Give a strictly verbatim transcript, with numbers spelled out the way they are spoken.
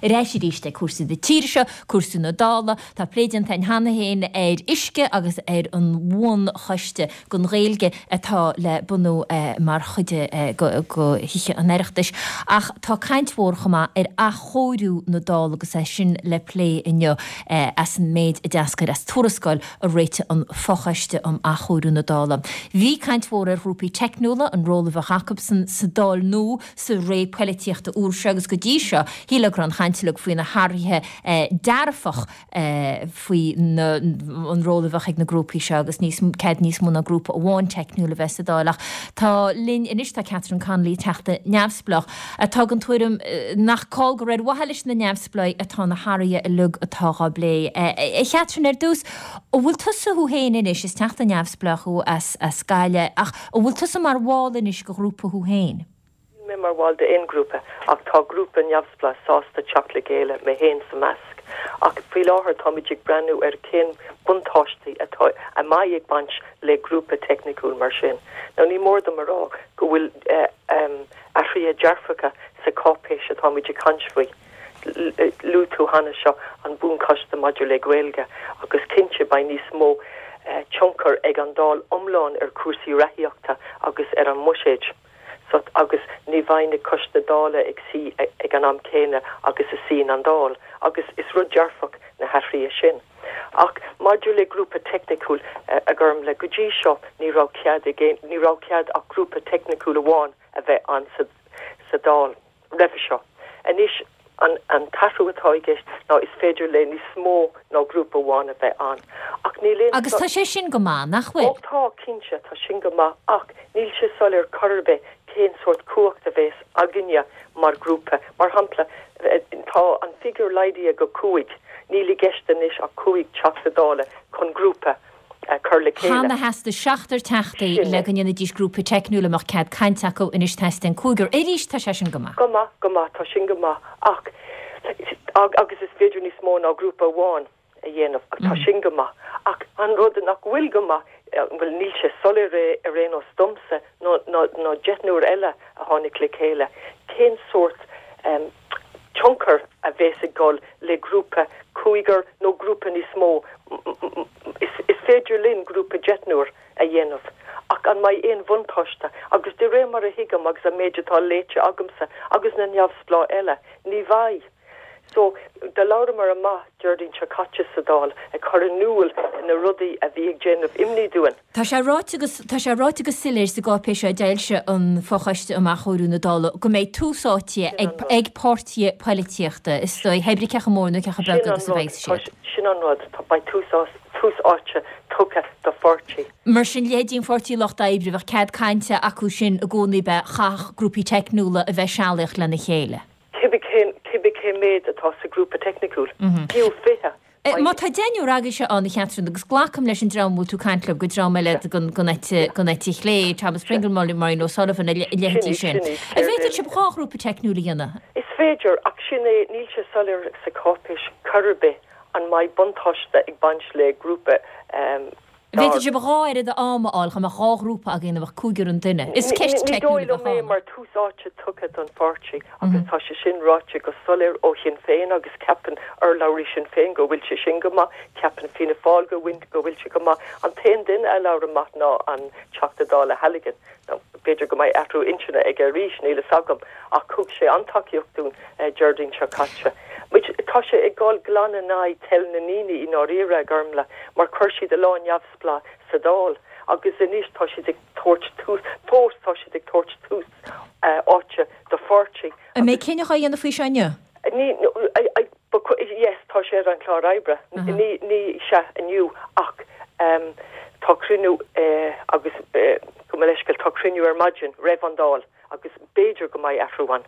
réisiríiste cuasa de tíirse, cuasú na dála, tá pléidian tain hana héin éir isce agus éir an bhin choiste gon réilge atá le bunú mar chuide go hiiche an éireachtais. Ach tá cainthór chumá ar a chóirú na dála agus é sin le lé inne as an méid i deascair as tuarascail a réite an fochaiste am a chóirú na dála. Bhí cainthór ar grúpaí technúla an Rolla Jacobson sa dál nó sa ré poilíochta úrse agus go dtí seo híle an chainteach faoin na háirithe dearfach faoi an Rolla ag na grúpaí seo agus níos cead níos mú na grúpa amháin technúla bheits a dálach. Tá linn inis tá Catherine Connolly teachta neamhsplach a tá an tuairim nach cáil go raibh wathailis na neamhsplai atá na háirithe i lug atáá blé. I cheatrin ar dús ó bhfuil tusa thu héin inis is teachta neamhsplachú as scaile ach ó bhfuil tusa mar bháil inis go grúpa thu héin. Me mar bháil de ingrúpa ach tá grúpa neamhspla sásta teach le géile me héin sa measc. Ach fí láthir táidig brenn ar cén buntáistí atá a mai ag baint le grúpa technicúil mar sin. Ná ní mór do marrá go bhfuil ahrí a dearfacha sa cápéis a táidig cansfuoi. Lú tú hanna seo an bún costa maidir le ghaeilge agus cinse ba níos mó tionkar ag an dál omláin ar cuasaí rathaíochta agus ar an muséid. So agus ní bhaine costa dála ag si ag an am céine agus is sin an dál agus is rud dearfach na hathrí sin. Ach maidir le grúpa technicúil a gurm le godí seo ní rá cead ní rá cead ach grúpa technicúil amháin a bheith an sa dál raibh seo. Anis an an taú atá gist ná is féidir le ní smó ná grúpa amháin a bheith an. Ach ní le agus tá sé sin go má nach bhfuil. Tá cinse tá sin go má ach níl se solir chorbe cén sort cuachta bhés aginne mar grúpa mar hampla tá an figur leidí go cuaig níli gestan is a cuaig teachtadála chun grúpa chur le chéile. Hanna heasta seachtar teachtaí le ganna dís grúpa technúla mar cead caiinteach inis testin cúgur éiris tá sé sin go má. Go má go má tá sin go má ach agus is féidir níos mó ná grúpa amháin a dhéanamh tá sin go má ach an rud nach bhfuil go má bhfuil níl se solir ré a ré ó stomsa nó jetnúir eile a tháinig le chéile. Cén sort tionkar a bhés a gáil le grúpa cuaigar nó grúpa níos mó is féidir linn grúpa jetnúir a dhéanamh. Ach an mai éon bhuntáiste agus de ré mar a hiigam agus a méidetá léite agamsa agus na neamhsplá eile ní bhaid. So de lára mar a má Jardín se caite sa dál a chur núil na rudaí a bhí ag déanamh imní dúin. Tá sé ráite go silir sa gápéise a déilse an fochaiste amach choirú na dála go méid túsátie ag pórtie poilíochta is stoi hebri cecha mórna cecha brega agus a bhéis siad. Sin an rud tá ba túsás tús áte tucha do fortí. Mar sin lédín fortí locht éibre bh cead cainte acu sin a gcónaí be chach grúpi technúla a bheith sealaach lena chéile. Cibicé méid atá sa grúpa technicúil. Bíú fithe. Má tá déanú ragga se an cheatrin agus ghlacham leis an drámú tú caiintlub go dráile gonetí chlé Thomas Springelmolly mar nó Sullivan a lehetí sin. A bhéidir se brágrúpa technúla dhéanana? Is féidir ach sin é níl se solir sa cápéis chorbe an mai buntáiste ag baint le grúpa Bhéidir se bráire de áma áilcha mar rágrúpa a ggéanamh cúgur an duine. Is ceist technúla go mé mar túsáte tuchad an fortí agus tá se sin ráte go solir ó sin féin agus ceapan ar laurí sin féin go bhfuil se sin goma ceapan fina fáil go wind go bhfuil se goma an tain din e laura mat ná an teachtadála heligan. Beidir go mai atrú intena ag a ríis níle sagam a cúg sé antaíochtún Jardín se caite. Tá sé ag gáil glanna ná tel na níní in áíire garmla mar chuirsí de láin neamhsplá sa dál agus inis tá si ag toirt tús tóir tá si ag toirt tús áte do fortí. A mé cinenne cha dhéanana faoi seine? Ní yes tá sé an chlár ebre ní ní se aniu ach tá crinú agus go leiscail tá crinú ar maidin raibh an dál agus béidir go mai afrúhain